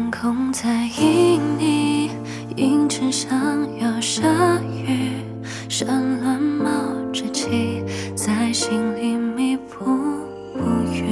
天空在因你映衬，想要下雨，山峦冒着气，在心里弥补不匀。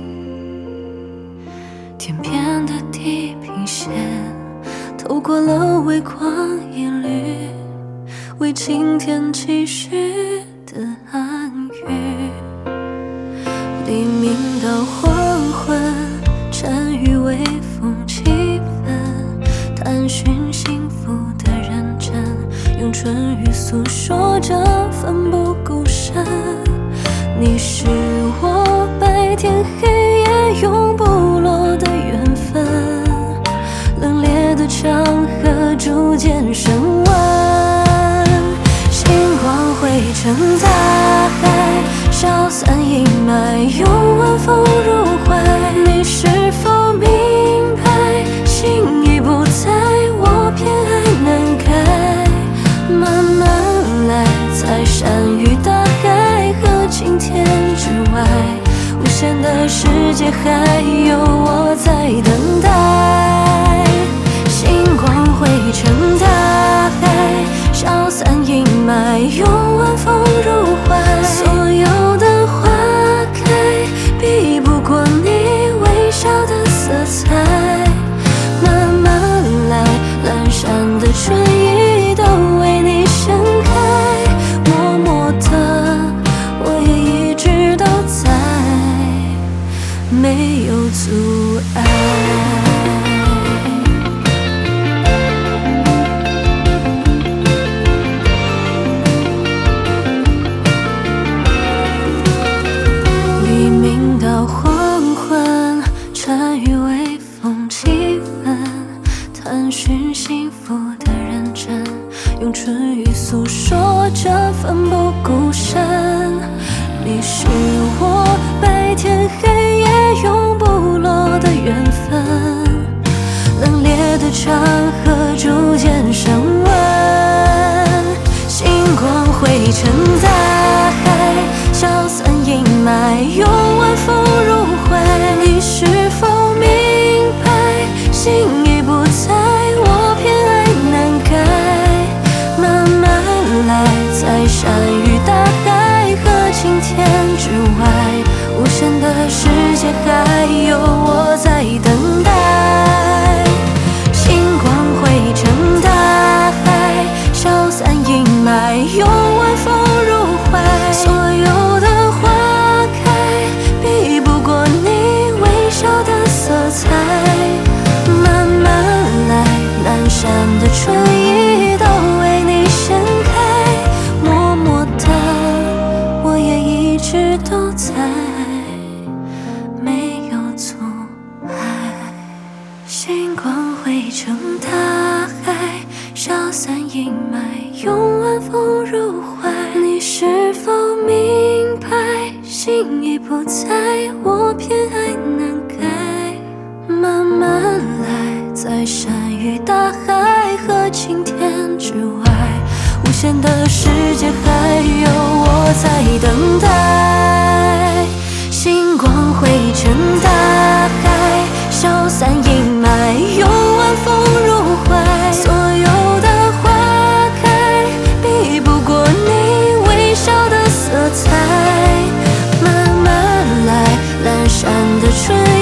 天边的地平线，透过了微光一缕，为晴天期许的暗语。黎明到黄昏，禅语微风气氛，探寻幸福的认真，用唇语诉说着奋不顾身。你是我白天黑夜永不落的缘分，冷冽的长河逐渐升温，星光汇成大海，消散阴霾，用晚风入怀。你是否明白，心已不在，我偏爱难改。慢慢来，在山与大海和晴天之外，无限的世界还有我在等待。星光汇成大海，消散阴霾，用晚风入怀。所有的花开，比不过你微笑的色彩。慢慢来，阑珊的春意都为你盛开。默默的，我也一直都在，没有阻碍。禅语微风气氛，探寻幸福的认真，用唇语诉说着奋不顾身。你是我白天黑夜永不落的缘分，冷冽的长河逐渐升温，星光汇成大海，消散阴霾，用晚风入怀。你是否明白，心已不在，我偏爱难改。慢慢来，在山与大海和晴天之外，无限的世界还有我在等待。星光汇成大海，消散阴霾，用晚风入怀。所有的花开，比不过你微笑的色彩。慢慢来，阑珊的春意都为你盛开。默默的，我也一直都在，没有阻碍。星光汇成大海，消散阴霾，用晚风入怀。你是否明白，心已不在，我偏爱难改。慢慢来，在山与大海和晴天之外，无限的世界还有我在等待。星光汇成大海，消散阴霾，用晚风入怀。所有的花开，比不过你微笑的色彩。慢慢来，阑珊的春